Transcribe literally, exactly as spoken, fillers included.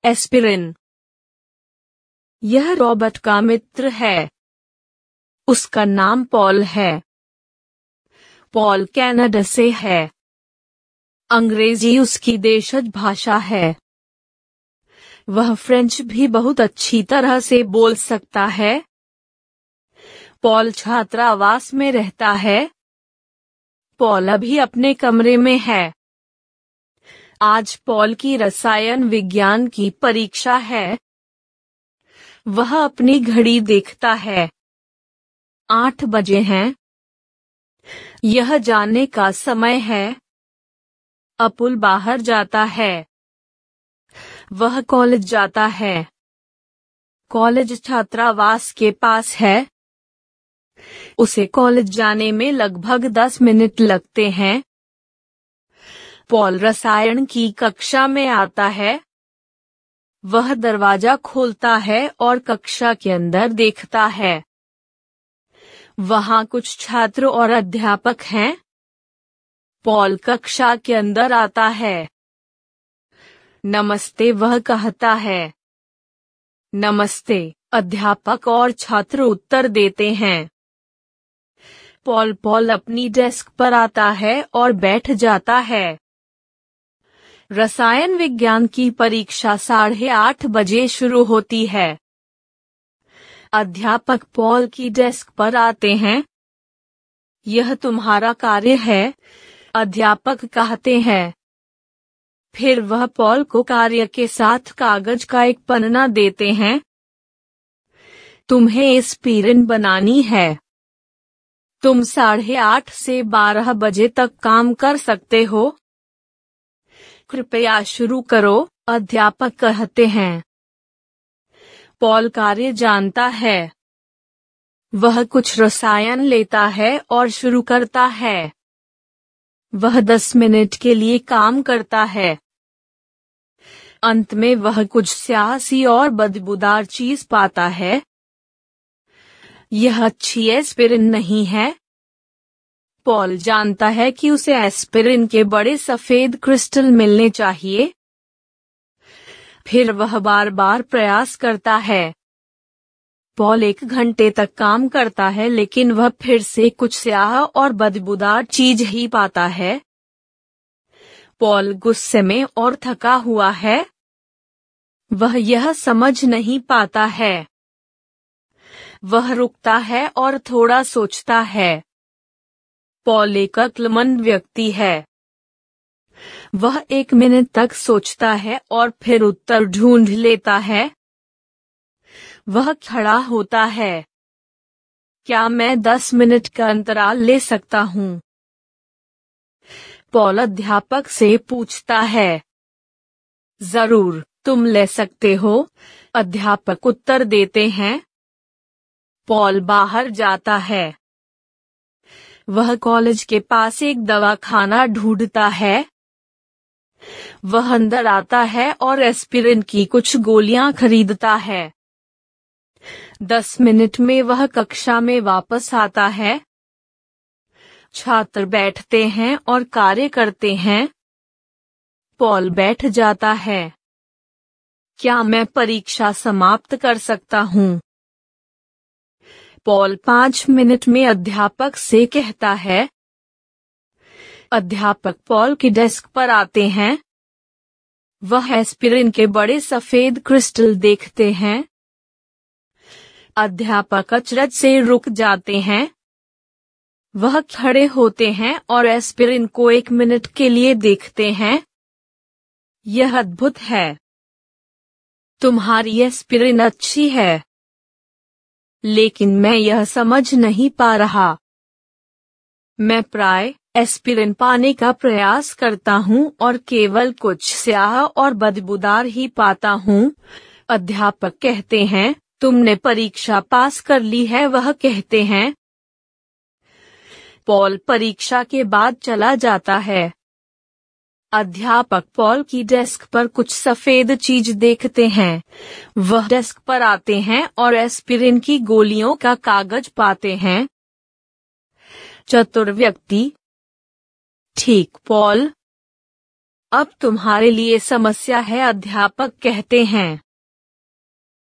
Aspirin. यह Robert का मित्र है। उसका नाम पॉल है। पॉल कनाडा से है। अंग्रेजी उसकी देशज भाषा है। वह फ्रेंच भी बहुत अच्छी तरह से बोल सकता है। पॉल छात्रावास में रहता है। पॉल अभी अपने कमरे में है। आज पॉल की रसायन विज्ञान की परीक्षा है। वह अपनी घड़ी देखता है। आठ बजे हैं। यह जाने का समय है। अपुल बाहर जाता है। वह कॉलेज जाता है। कॉलेज छात्रावास के पास है। उसे कॉलेज जाने में लगभग दस मिनट लगते हैं। पॉल रसायन की कक्षा में आता है। वह दरवाजा खोलता है और कक्षा के अंदर देखता है। वहाँ कुछ छात्र और अध्यापक हैं। पॉल कक्षा के अंदर आता है। नमस्ते वह कहता है। नमस्ते अध्यापक और छात्र उत्तर देते हैं। पॉल पॉल अपनी डेस्क पर आता है और बैठ जाता है। रसायन विज्ञान की परीक्षा साढ़े आठ बजे शुरू होती है। अध्यापक पॉल की डेस्क पर आते हैं। यह तुम्हारा कार्य है, अध्यापक कहते हैं। फिर वह पॉल को कार्य के साथ कागज का एक पन्ना देते हैं। तुम्हें एस्पिरिन बनानी है। तुम साढ़े आठ से बारह बजे तक काम कर सकते हो। कृपया शुरू करो, अध्यापक कहते हैं। पॉल कार्य जानता है। वह कुछ रसायन लेता है और शुरू करता है। वह दस मिनट के लिए काम करता है। अंत में वह कुछ स्याही और बदबूदार चीज पाता है। यह अच्छी एस्पिरिन नहीं है। पॉल जानता है कि उसे एस्पिरिन के बड़े सफेद क्रिस्टल मिलने चाहिए। फिर वह बार बार प्रयास करता है। पॉल एक घंटे तक काम करता है लेकिन वह फिर से कुछ स्याह और बदबूदार चीज ही पाता है। पॉल गुस्से में और थका हुआ है। वह यह समझ नहीं पाता है। वह रुकता है और थोड़ा सोचता है। पॉल एक अक्लमंद व्यक्ति है। वह एक मिनट तक सोचता है और फिर उत्तर ढूंढ लेता है। वह खड़ा होता है। क्या मैं दस मिनट का अंतराल ले सकता हूँ? पॉल अध्यापक से पूछता है। जरूर, तुम ले सकते हो, अध्यापक उत्तर देते हैं। पॉल बाहर जाता है। वह कॉलेज के पास एक दवाखाना ढूंढता है। वह अंदर आता है और एस्पिरिन की कुछ गोलियां खरीदता है। दस मिनट में वह कक्षा में वापस आता है। छात्र बैठते हैं और कार्य करते हैं। पॉल बैठ जाता है। क्या मैं परीक्षा समाप्त कर सकता हूँ? पॉल पाँच मिनट में अध्यापक से कहता है। अध्यापक पॉल की डेस्क पर आते हैं। वह एस्पिरिन के बड़े सफेद क्रिस्टल देखते हैं। अध्यापक अचरज से रुक जाते हैं। वह खड़े होते हैं और एस्पिरिन को एक मिनट के लिए देखते हैं। यह अद्भुत है। तुम्हारी एस्पिरिन अच्छी है, लेकिन मैं यह समझ नहीं पा रहा। मैं प्राय एस्पिरिन पाने का प्रयास करता हूँ और केवल कुछ स्याह और बदबूदार ही पाता हूँ, अध्यापक कहते हैं। तुमने परीक्षा पास कर ली है, वह कहते हैं। पॉल परीक्षा के बाद चला जाता है। अध्यापक पॉल की डेस्क पर कुछ सफेद चीज देखते हैं। वह डेस्क पर आते हैं और एस्पिरिन की गोलियों का कागज पाते हैं। चतुर व्यक्ति। ठीक पॉल, अब तुम्हारे लिए समस्या है, अध्यापक कहते हैं।